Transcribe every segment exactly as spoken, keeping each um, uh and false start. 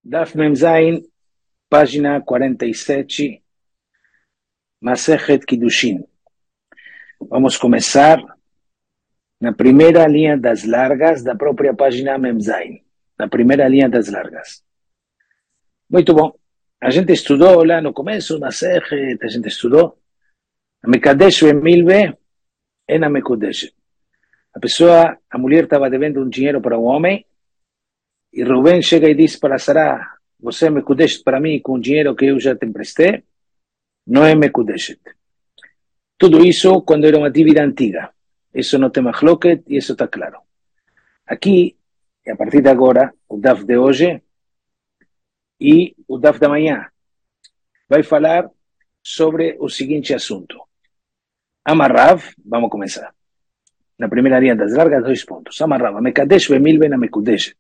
Daf Mem Zayin, página quarenta e sete, Masechet Kiddushin. Vamos começar na primeira linha das largas da própria página Mem Zayin, na primeira linha das largas. Muito bom. A gente estudou lá no começo, Masechet, a gente estudou Mekadesh ve'milve ena mekudesh. A pessoa, a mulher estava devendo um dinheiro para um homem, e Reuben chega e diz para Sará: você é mekudesh para mim com o dinheiro que eu já te emprestei? Não é mekudeshet. Tudo isso quando era uma dívida antiga. Isso não tem machloket e isso está claro. Aqui, a partir de agora, o Daf de hoje e o Daf da manhã vai falar sobre o seguinte assunto. Amarrav, vamos começar. Na primeira linha das largas, dois pontos. Amarrav, mekadesh ve'milve na mekudeshet.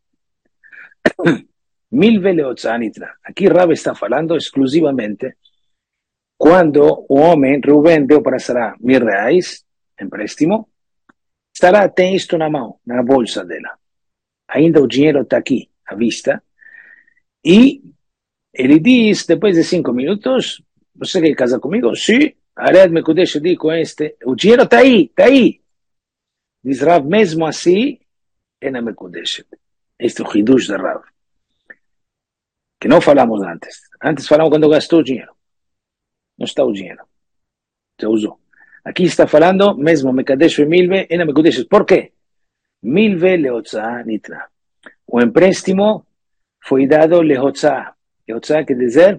Milve leotzah nitra. Aqui Rav está falando exclusivamente quando o homem, Reuben, deu para Sará mil reais, empréstimo, Sará tem isto na mão, na bolsa dela. Ainda o dinheiro está aqui, à vista. E ele diz, depois de cinco minutos, você quer casar comigo? Sim. Ared Mekudesh diz com este, o dinheiro está aí, está aí. Diz Rav, mesmo assim, é na Mekudesh. Este é o Hidush de Rav. Que não falamos antes. Antes falamos quando gastou o dinheiro. Não está o dinheiro. Se usou. Aqui está falando, mesmo Mekadesh ve'milve ena mekudesh. Por quê? Milve leotzah nitra. O empréstimo foi dado leotzah. Leotzah quer dizer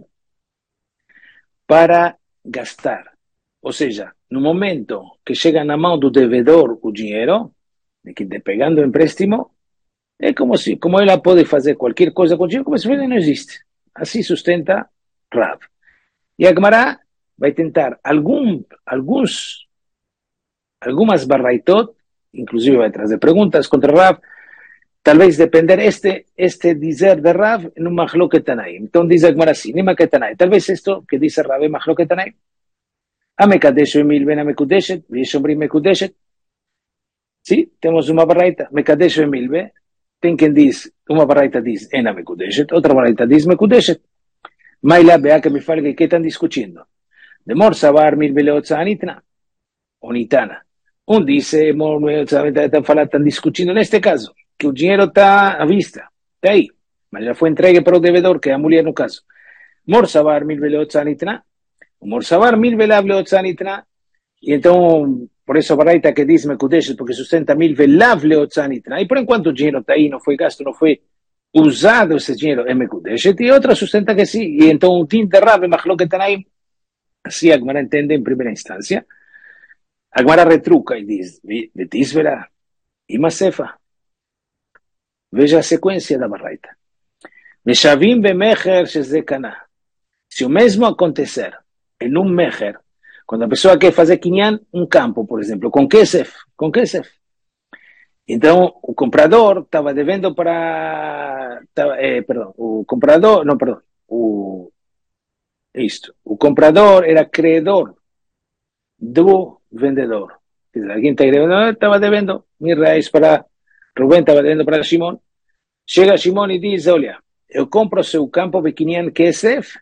para gastar. Ou seja, no momento que chega na mão do devedor o dinheiro, de que está pegando o empréstimo, é como se, como ela pode fazer qualquer coisa com o dinheiro, como se ele não existe. Assim sustenta Rav. E a Gemara vai tentar algum, alguns, algumas barraitot, inclusive vai trazer perguntas contra Rav, talvez depender este, este dizer de Rav no Machloket Tanaim. Então diz a Gemara assim, nem Tanaim. Talvez isto que diz Rav é Machloket Tanaim. A Mekadesh ve'milve ena mekudeshet, ve'shomrim mekudeshet. Sim, temos uma barraita, Mekadesh ve'milve. Tem quem diz, uma barraita diz ena mekudeshet, outra barraita diz mekudeshet. Mas lá, vea que me fala que estão discutindo. De mor sabar mil leotzah nitna ou nitana. Um disse, estão discutindo neste caso, que o dinheiro está à vista, está aí, mas já foi entregue para o devedor, que é a mulher no caso. Mor sabar mil leotzah nitna, mor sabar mil leotzah nitna, e então, por isso a baraita que diz mekudesh, porque sustenta mil leotzah nitna, e por enquanto o dinheiro está aí, não foi gasto, não foi usado esse dinheiro, é mekudesh, e outra sustenta que sim, e então o tim de Rav é Machloket Tanaim. Assim a Gemara entende em primeira instância. A Gemara retruca e diz, Betisvera, Imasefa. Veja a sequência da barraita. Meshavim bemecher shezekana. Se o mesmo acontecer em um mecher, quando a pessoa quer fazer quinyan, um campo, por exemplo, com kesef, com kesef. Então, o comprador estava devendo para... Tava, eh, perdão, o comprador... Não, perdão. O... Isto. O comprador era credor do vendedor. Quer dizer, alguém estava devendo mil reais para... Rubén estava devendo para Shimon. Chega Shimon e diz, olha, eu compro o seu campo de quinhentos kesef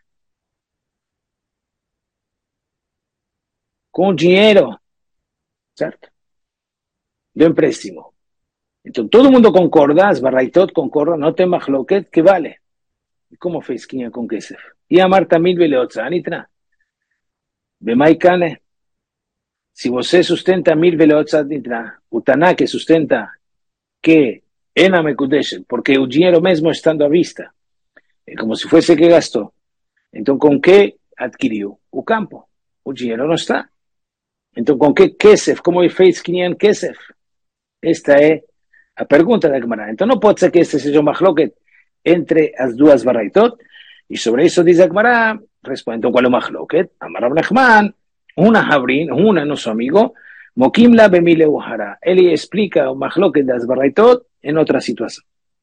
com dinheiro, certo? Do empréstimo. Então, todo mundo concorda, as barraitot concordam, não tem machloket que vale. E como fez quinhentos com kesef? E a Marta mil leotzah nitna. Bemaikane. Se você sustenta mil leotzah nitna, o Taná que sustenta que ena mekudeshet, porque o dinheiro mesmo estando à vista, é como se fosse que gastou. Então, com que adquiriu? O campo. O dinheiro não está. Então, com que kesef? Como ele fez quinhentos kesef? Esta é a pergunta da Gemara. Então, não pode ser que este seja uma machloket entre as duas barraitot. E sobre isso diz a Gemara, responde, então qual é o machloket? Amar Rav Nachman, una Havrin, una nosso amigo, mokim la bemile uhara. Ele explica o machloket das barraitot em outra situação.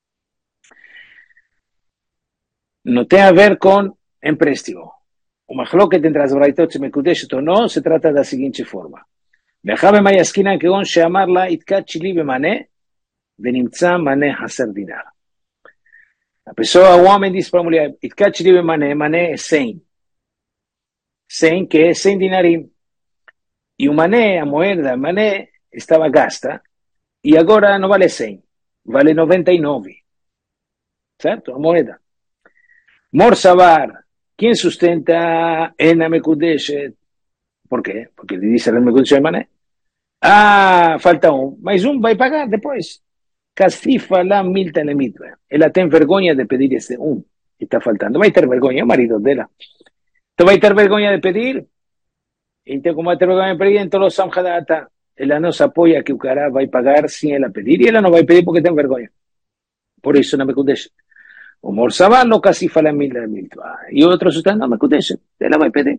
Não tem a ver com empréstimo. O machloket entre as barraitot se mekudeshet ou não, se trata da seguinte forma. Bechabe mayaskinan kegon sheamar la itkat chili bemane, venimtza mane haser dinar. A pessoa, o homem diz para a mulher, Itkat Shli Mané, Mané é cem. cem, que é cem dinarim. E o mané, a moeda mané, estava gasta, e agora não vale cem, vale noventa e nove. Certo? A moeda. Mor Savar, quem sustenta Ena Mekudeshet? Por quê? Porque ele disse Ena Mekudeshet mané. Ah, falta um, mas um vai pagar depois. Casifa lá milta na mitva. Ela tem vergonha de pedir esse um que está faltando. Vai ter vergonha, é o marido dela. Então vai ter vergonha de pedir. Então, como vai ter vergonha de pedir, então os samhadata, ela não se apoia que o cara vai pagar sem ela pedir, e ela não vai pedir porque tem vergonha. Por isso não me kudesh. O morsavar não casifa lá milta na mitva. E o outro sustenta, não me kudesh. Ela vai pedir.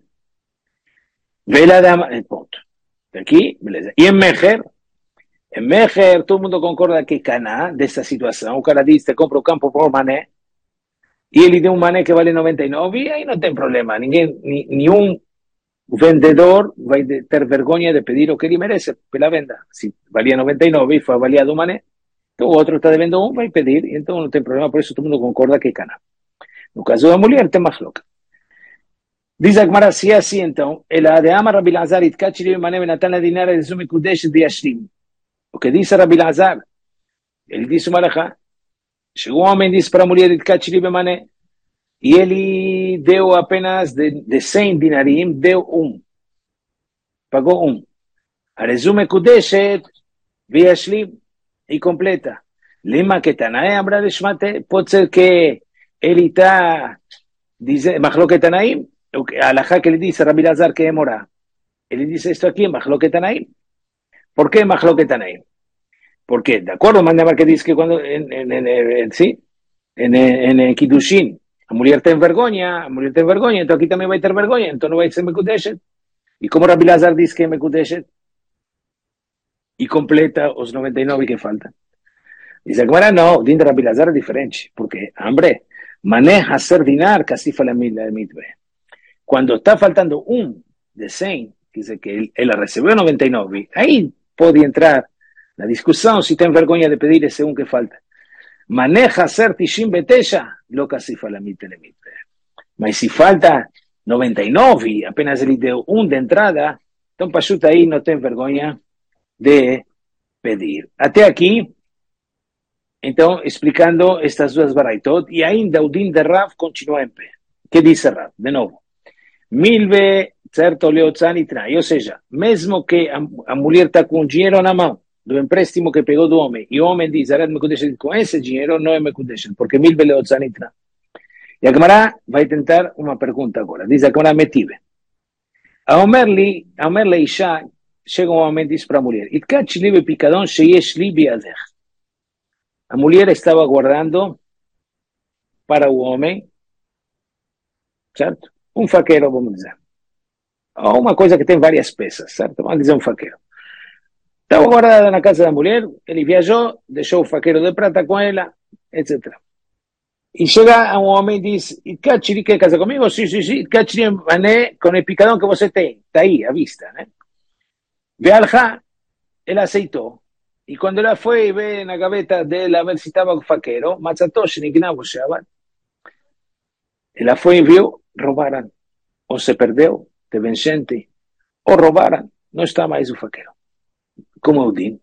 Vela dama, ponto. Aqui, beleza. E em Meher, em Meher, todo mundo concorda que Caná, dessa situação, o cara diz, te compra o campo por mané, e ele deu um mané que vale noventa e nove, e aí não tem problema. Ninguém, ni, nenhum vendedor vai ter vergonha de pedir o que ele merece pela venda. Se valia noventa e nove e foi avaliado um mané, então o outro está devendo um, vai pedir, então não tem problema, por isso todo mundo concorda que Caná. No caso da mulher, tem mais louca. Diz a Gemara, se é assim, então, ela de ama Rabi Lazar, Itkat Shli Mané Benatan Dinara de Sumi Kudesh de Yashlim. O que disse Rabi Lazar, ele disse uma alahá, chegou um homem e disse para a mulher, Itkat Shli Mané, e ele deu apenas de, de cem dinarim, deu um, pagou um. A resume Kudesh de Yashlim, e completa. Lima que Tanaim, Abra de Shmate, pode ser que ele está dizendo, Machloket Tanaim, a alahá que ele dice Rabi Lazar que é morá. Ele dice esto aquí en Machloket Tanaim. ¿Por qué Machloket Tanaim? Porque, de acuerdo, Mandamar que dice que cuando, en, en, en, en, sí, en, en, en Kiddushin, a mulher tem vergonha, a mulher tem vergonha, então aqui também vai ter vergonha, então não vai ser Mekudeshet. E como Rabi Lazar diz que é Mekudeshet, e completa os noventa e nove que faltam. Diz agora não, o din de Rabi Lazar é diferente, porque, hombre, maneja ser dinar, casi fala mitbe. Quando está faltando um de cem, quer dizer que ela recebeu noventa e nove, aí pode entrar na discussão se tem vergonha de pedir esse um que falta. Maneja ser tishim betesha, lo casi fala mitbe. Mas se falta noventa e nove, apenas ele deu um de entrada, então Pachuta aí não tem vergonha de pedir. Até aqui, então, explicando estas duas baraitot, e ainda o din de Rav continua em pé. O que diz Rav? De novo. Milve, certo, leotzani trai. Ou seja, mesmo que a, a mulher está com dinheiro na mão, do empréstimo que pegou do homem, e o homem diz, Arad Mekudeshet, com esse dinheiro não é Mekudeshet, porque milve leotzani trai. E a Gemara vai tentar uma pergunta agora. Diz a Gemara metive. A Omerli, a Omerli Isha, chega um homem e diz para a mulher, Itkat shli bepikadon sheyesh li biadech. A mulher estava guardando para o homem, certo? Um faqueiro, vamos dizer. Ou uma coisa que tem várias peças, certo? Vamos dizer um faqueiro. Estava guardada na casa da mulher, ele viajou, deixou o faqueiro de prata com ela, etcétera. E chega um homem e diz, Itkat, quer casar comigo? Sim, sim, sim. Itkat, mané, com o picadão que você tem. Está aí, à vista, né? Vealja, ele aceitou. E quando ela foi ver na gaveta dela, a ver se estava com o faqueiro, Matzatosh, Nignav, Shabat, ela foi e viu, roubaram. Ou se perdeu, teve enchente, ou roubaram, não está mais o faqueiro. Como eu digo.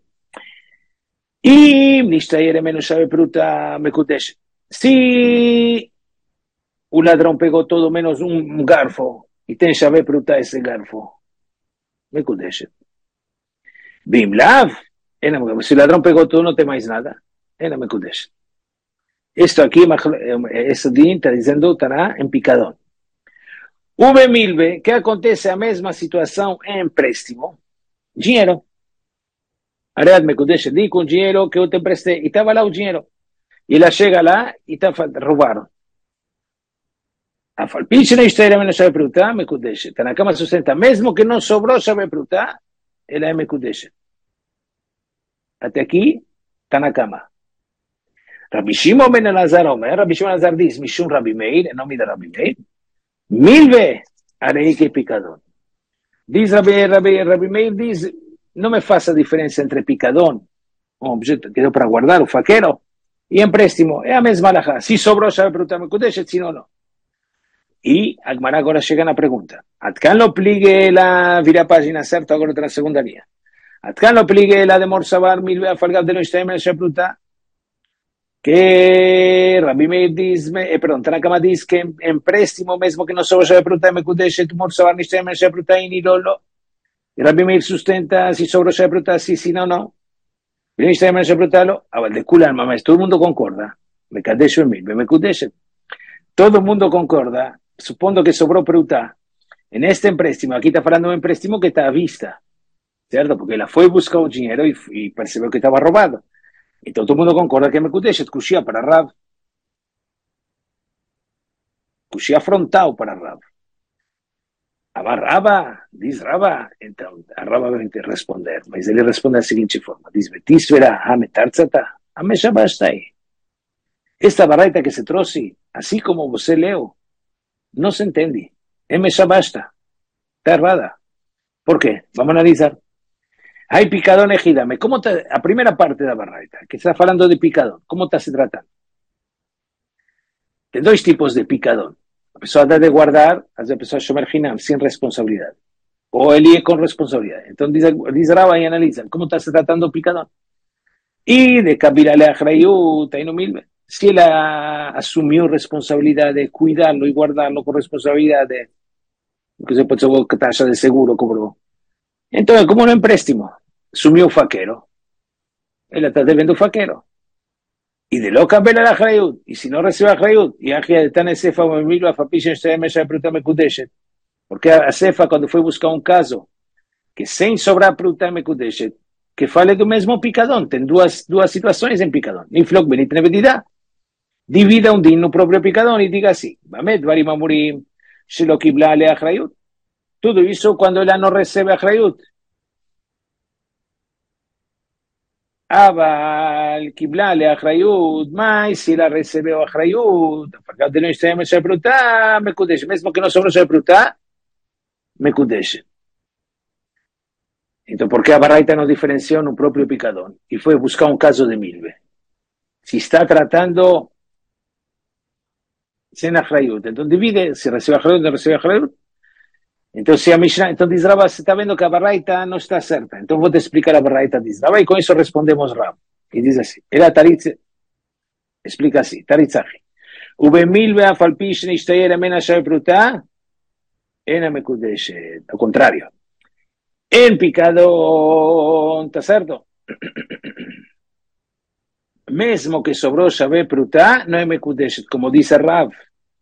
E, nisto aí, era menos chave bruta, Mekudesh. Se o ladrão pegou todo menos um garfo, e tem chave bruta esse garfo, Mekudesh. Bimlav, se o ladrão pegou tudo, não tem mais nada, ela Mekudesh. Isto aqui, esse din está dizendo, está em picadão. O Bemilbe, que acontece a mesma situação em empréstimo, dinheiro. Aread Mekudesh, di com dinheiro que eu te emprestei, e estava lá o dinheiro. E ela chega lá e está roubaram. A falpiche na história menos sabe perguntar, Mekudesh. Está na cama sustenta, mesmo que não sobrou sabe perguntar, ela é Mekudesh. Até aqui, está na cama. Rabi Shimon ben Elazar Omer, Rabi Shimon ben Elazar diz, Mishum Rabi Meir, em nome de Rabi Meir, milve arei que picadão. Diz Rabi, Rabi, Rabi Meir, diz, não me faça diferença entre picadão, um objeto que deu para guardar, o faqueiro, y empréstimo, es la misma alajá. Si sobró, ya me pregunta Mekudeshet, si no, no. Y Agmará ahora llega la pregunta. Atkan lo pligue la vira página, ¿cierto? Ahora otra segunda línea. Atkan lo pligue la de Morsabar, mil veas falgab de lo Ishtaim, el Shepruta, que Rabbi Meir dice, eh, perdón, Tanakama dice que en préstimo mismo que no se vaya a preguntar me kudeshe tu morsabar ni se me se pregunta y ni lolo. Y Rabbi Meir sustenta si sobre se pregunta sí, sí, no, no. Y ni se me se pregunta lo, a de kulan mamá, todo el mundo concorda. Me kadeshe mil, me kudeshe. Todo el mundo concorda. Supongo que sobró pregunta en este empréstimo, aquí está hablando de un empréstimo que está a vista, ¿cierto? Porque la fue buscar un dinero y, y percibió que estaba robado. Y todo el mundo concorda que me kudeshe, kushia para Rab. Kushia afrontado para Rab. Amar Raba, dice Raba, então a Raba vai responder, mas ele responde da seguinte forma, diz, Betisvera, hame tarzata, hame shabastai. Esta barraita que se trouxe, assim como você leu, não se entende. Eme shabasta, está errada. Por quê? Vamos analisar. Hay picadón ejidame. ¿Cómo está? A primeira parte da barraita, que está falando de picadón, como está se tratando? Tem dois tipos de picadón. A pessoa debe guardar, a pessoa shomer hinam, sin responsabilidad. O él con responsabilidad. Entonces dice, dice Raba y analiza, ¿cómo está se tratando picadón? Y de Kabirale Achrayut, ahí no mil, si él asumió responsabilidad de cuidarlo y guardarlo con responsabilidad de, que se puede ser tasa de seguro, cobró. Entonces, como un empréstimo, asumió un faquero. Él está debiendo un faquero. Y de lo Kabirale Achrayut, y si no recibe Achrayut, y Ajia de Tane Sefa, o Emilio, a Fapisha, se me se pregunta me kudeshet. Porque a Sefa, quando foi buscar um caso que sem sobrar para o Mekudeshet, que fale do mesmo picadão, tem duas, duas situações em picadão. Niflok benit nevedidá. Divida um din no próprio picadão e diga assim, Bamet, varim amurim, shelo kibla ale achrayut. Tudo isso quando ela não recebe achrayut. Aval, kibla ale achrayut, mas se ela recebeu achrayut, porque ela não está me se perguntar, Mekudeshet, mesmo que não sobrou se perguntar, Mekudeshet. Então, por que a barraita não diferenciou no próprio picadão? E foi buscar um caso de milve. Se está tratando sem achrayut, então divide, se recebe achrayut, não recebe achrayut. Então, se a Mishnah, então diz Rava, você está vendo que a barraita não está certa. Então, vou te explicar a barraita, diz Rava, e com isso respondemos Rava. E diz assim, ela taritze, explica assim, taritzachi. Ube milve a falpish nishtayer amena shay pruta, ena mekudeshet. Ao contrário. En picadón, ¿está cierto? Mesmo que sobró Shabé Prutá, no hay Mekudeshet, como dice Rav.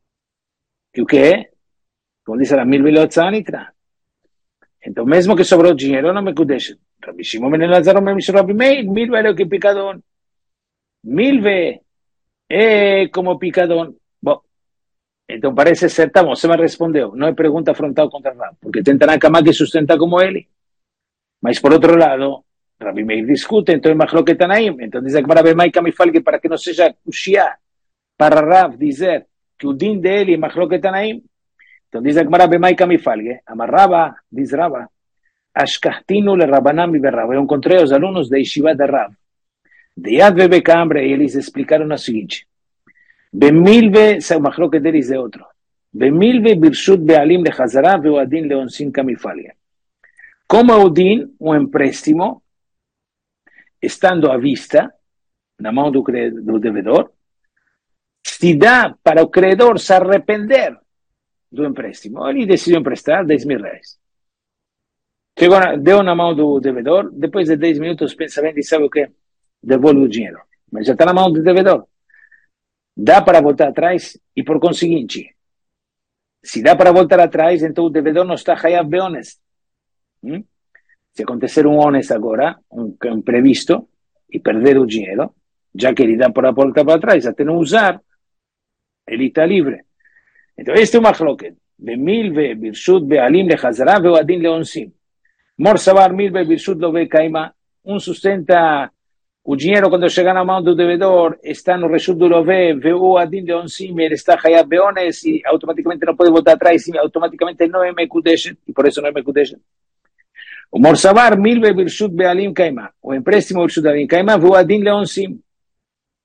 ¿Y qué? Como dice la mil velot sanitra. Entonces, mesmo que sobró dinero, no Mekudeshet. Rabbi Shimon ben Elazar, Rabbi Meir, mil ve que picadón. Mil ve eh, como picadón. Bueno, entonces parece ser, estamos, se me respondió. No hay pregunta frontal contra Rav, porque tentan a Kama que sustenta como él. Mas por otro lado, Rabbi Meir discute, entonces Machlok Tanaim, entonces dice que para Bemaika Mifalge, para que no sea Kushia, para Rav dizer que o din de él y Machlok Tanaim, entonces dice que para Bemaika Mifalge, amarraba, dice Rava, Ashkahtinu le Rabanam y Berrava. Yo encontré a los alumnos de Yeshiva de Rav, de Yad Bebe Cambre, y ellos explicaron lo siguiente, Bemilve, se Machlok de él y de otro, Bemilve Birshut Bealim le Hazara, veo Adin Leonsin Kamifalge. Como Odin, un empréstimo, estando a vista, na mão do, do devedor, se dá para o credor se arrepender do empréstimo. Ele decidiu emprestar dez mil reais. Chegou na, deu na mão do devedor, depois de dez minutos pensa bem e sabe o que? Devolve o dinheiro. Mas já está na mão do devedor. Dá para voltar atrás e, por conseguinte, se dá para voltar atrás, então o devedor não está hayav beones. ¿Mm? Se acontecer un honest agora, un imprevisto, y perder el dinero, ya que él da por la puerta para atrás, hasta no usar, él está libre. Entonces, este es un machloket. De milve, birshut, bealim, le hazara, veo adin, le onsim. Mor sabar, milve, birshut, lo ve caima, un sustenta, el dinero cuando llega a la mano del devedor, está en el reshut do lo ve, veo adin, le onsim, él está hayab beones, y automáticamente no puede voltar atrás, y automáticamente no es mekudeshet, y por eso no es mekudeshet. O morsabar milve birshut bealim kaima, o empréstimo birshut bealim kaima, veo adin leonsim.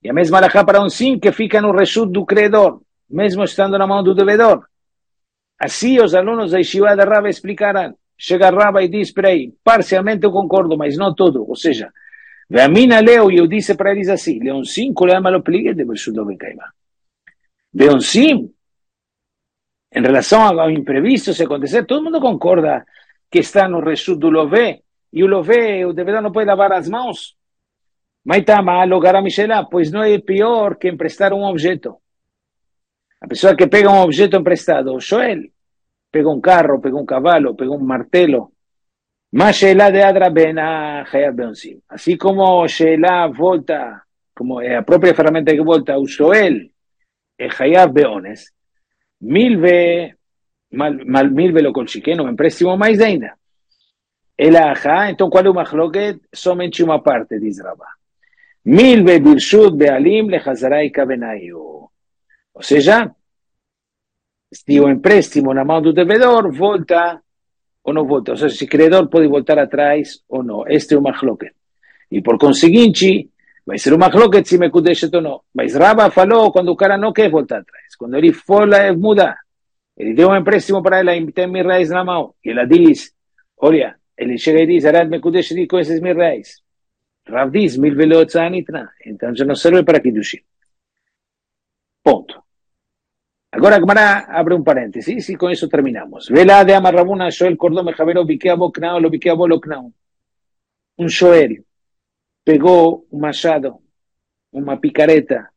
E a mesma alahá para um sim que fica no reshut do credor, mesmo estando na mão do devedor. Assim os alunos da Yeshiva da Rava explicarão. Chega a Rava e diz, espera aí, parcialmente eu concordo, mas não todo. Ou seja, a mina leu e eu disse para eles assim, leon sim, colema lo pligue de reshut do becaima. Leon sim, em relação ao imprevisto, se acontecer, todo mundo concorda que está no reshut do lové, e o lové, o devedor não pode lavar as mãos. Mas está mal, o garamishela, pois não é pior que emprestar um objeto. A pessoa que pega um objeto emprestado, o Joel, pega um carro, pega um cavalo, pega um martelo, mas Sheila de Adrabena, Hayab Beonsim. Assim como Sheila volta, como é a própria ferramenta que volta, o Joel, é Hayab Beones, Milve, mal, mal, Milve lo colchiqueno, um empréstimo mais ainda. Ela ajá, então qual é o machloket? Somente uma parte, diz Rabá. Milve birshut bealim lechazarai kabenayu. Ou seja, se o empréstimo na mão do devedor volta ou não volta. Ou seja, se o credor pode voltar atrás ou não. Este é o machloket. E por conseguinte, vai ser o machloket se me kudeshet ou não. Mas Rabba falou quando o cara não quer voltar atrás. Quando ele for mudar, ele deu um empréstimo para ela e tem mil reais na mão. E ela diz, olha, ele chega e diz, Arad me kudeshet com esses mil reais. Rav diz, mil velotes anitra. Então já não serve para Kiddushim. Ponto. Agora a Gemara abre um parênteses e com isso terminamos. Vela de Amarrabuna, Shoel Cordó Mejavero, Biqueabo, Knao, lo Biqueabo, lo Knao. Um shoer pegou um machado, uma picareta.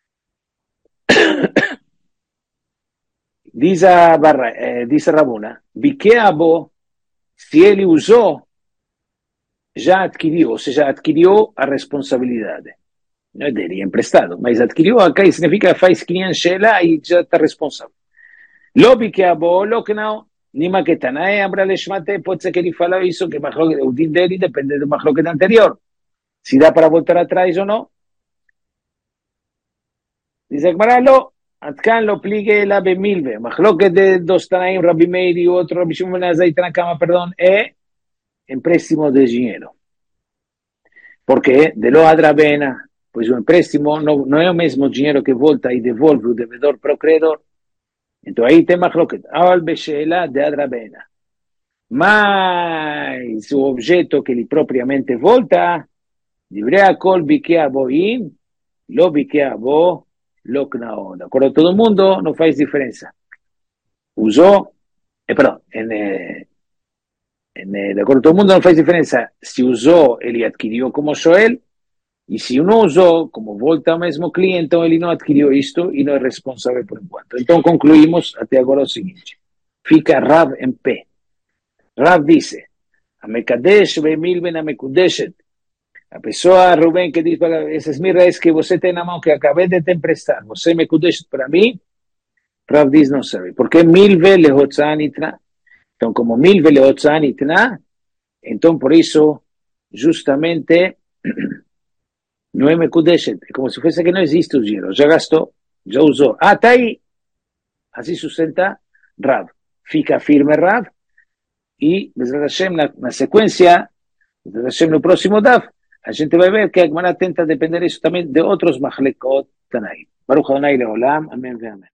Diz a, barra, eh, diz a Rabuna, Biqueabo, se ele usou, já adquiriu, ou seja, adquiriu a responsabilidade. Não é dele, é emprestado, mas adquiriu, acá significa faz criança Sheila e já está responsável. Lobi que abo, lo que não, nima que Tanae, Ambra Leshmate, pode ser que ele fala isso, que o din dele depende do machloket anterior. Se dá para voltar atrás ou não. Diz a Gemara, lo, Atkan lo pligue la bemilve. Machloket de dos Tanaim, Rabbi Meir e outro, Rabbi Shimon ben Azai Tanakama, perdão, é empréstimo de dinheiro. Porque de lo adrabena, pois o empréstimo não, não é o mesmo dinheiro que volta e devolve o devedor para o credor. Então aí tem machloket. Al beshela de adrabena. Mas o objeto que ele propriamente volta, divrei akol bikea boim, lo bikea bo, lo knao. De acordo a todo mundo, não faz diferença. Usou, eh, perdão, en, eh, en, eh, de acordo a todo mundo não faz diferença. Se usou, ele adquiriu como Joel. E se não usou, como volta ao mesmo cliente, então ele não adquiriu isto e não é responsável por enquanto. Então concluímos até agora o seguinte. Fica Rav em pé. Rav disse, a Mekadesh be'mil ben a Mekudeshet. A pessoa, Rubén, que diz, esses mil reais que você tem na mão, que acabei de te emprestar, você Mekudeshet para mim, Rav diz, não serve. Porque mil ve lehotzanitna. Então, como mil ve lehotzanitna, então por isso, justamente... não é Mekudeshet, é como se fosse que não existe o dinheiro, já gastou, já usou. Ah, está aí. Assim sustenta Rav. Fica firme Rav e, Bezrat Hashem, na, na sequência, Bezrat Hashem, no próximo D A F, a gente vai ver que a Gemara tenta depender isso também de outros Machlekot Tanaim. Baruch Adonai Leolam, amém, amém.